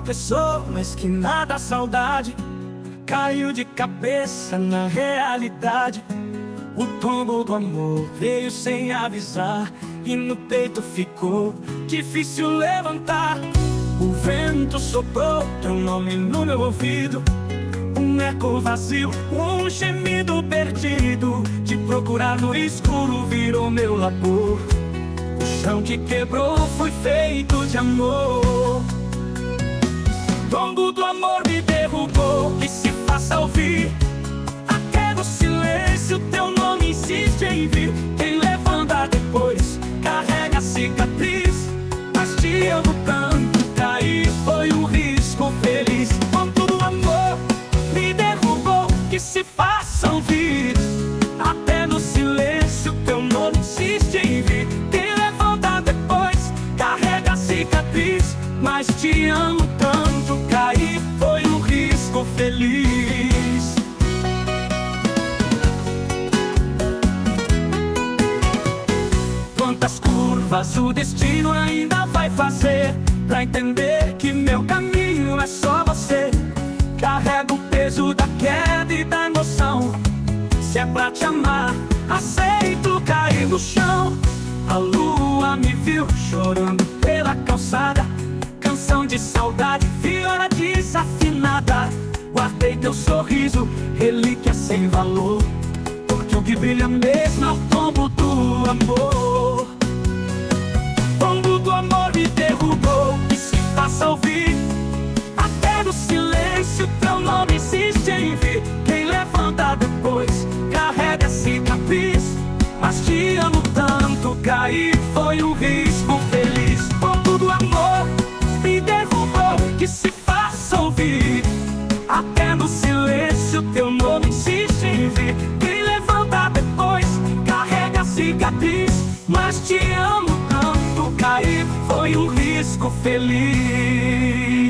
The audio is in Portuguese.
tropeçou na esquina da saudade, caiu de cabeça na realidade. O tombo do amor veio sem avisar, e no peito ficou difícil levantar. O vento soprou teu nome no meu ouvido, um eco vazio, um gemido perdido. Te procurar no escuro virou meu labor. O chão que quebrou foi feito de amor. O tombo do amor me derrubou, que se faça ouvir. Até no silêncio teu nome insiste em vir. Quem levanta depois carrega a cicatriz, mas te amo tanto, cair foi um risco feliz. O tombo do amor me derrubou, que se faça ouvir. Até no silêncio teu nome insiste em vir. Quem levanta depois carrega a cicatriz, mas te amo tanto, cair foi um risco feliz. Quantas curvas o destino ainda vai fazer pra entender que meu caminho é só você. Carrego o peso da queda e da emoção. Se é pra te amar, aceito cair no chão. A lua me viu chorando pela calçada, canção de saudade, viola desafinada. Guardei teu sorriso, relíquia sem valor, porque o que brilha mesmo é o tombo do amor. O tombo do amor me derrubou, que se faça ouvir. Até no silêncio teu nome insiste em vir. Quem levanta depois carrega a cicatriz, mas te amo tanto, cair foi um risco feliz. O tombo do amor me derrubou, que se faça ouvir. Até no silêncio teu nome insiste em vir. Quem levanta depois carrega a cicatriz, mas te amo tanto, cair foi um risco feliz.